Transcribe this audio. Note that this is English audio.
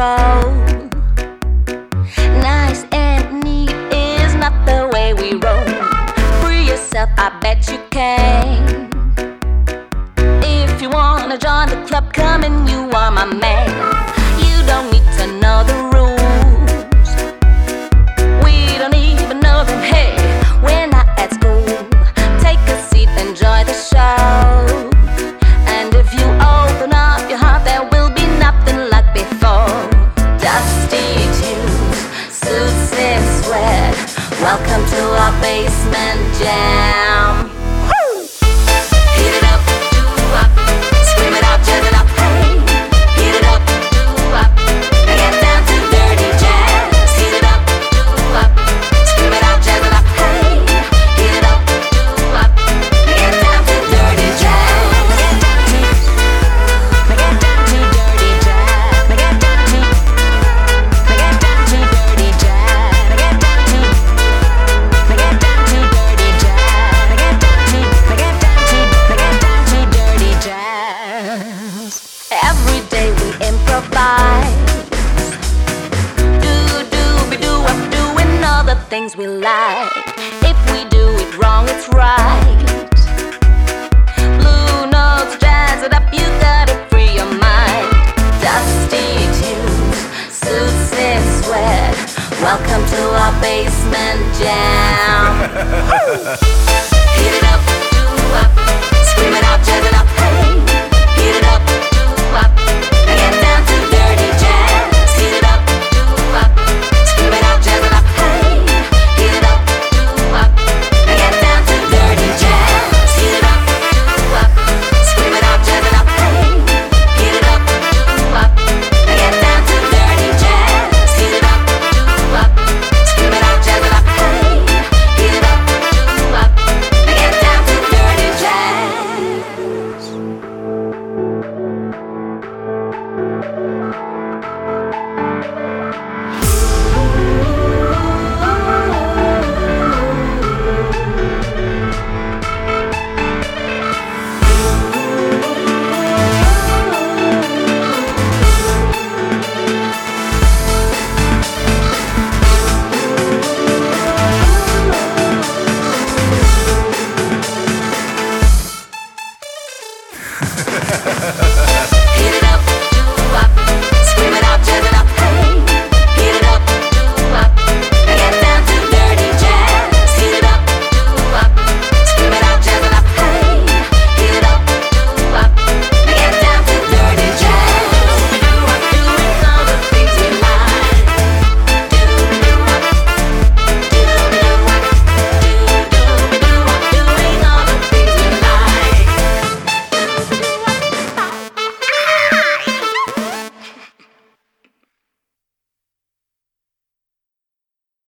control. Nice and neat is not the way we roll. Free yourself, I bet you can. If you wanna join the club, come and you are my man. You don't need to know the rules. We don't even know them, hey, we're not at school. Take a seat, enjoy the show. And if you open up your heart, there will be nothing like before. Dusty tunes, suits and sweat. Welcome to our basement jam. Heat it up, do up, scream it out, jazz it up, hey. Heat it up, do up, and get down to dirty jazz. Heat it up, do up, scream it out, jazz it up, hey. Heat it up, do up, and get down to dirty jazz. Get down to dirty jazz. Get down to dirty jazz. Get down to dirty jazz. Get down to dirty jazz. Every day we improvise. Be doing all the things we like. If we do it wrong, it's right. Blue notes, jazz it up, you gotta free your mind. Dusty tunes, suits and sweat. Welcome to our basement jam.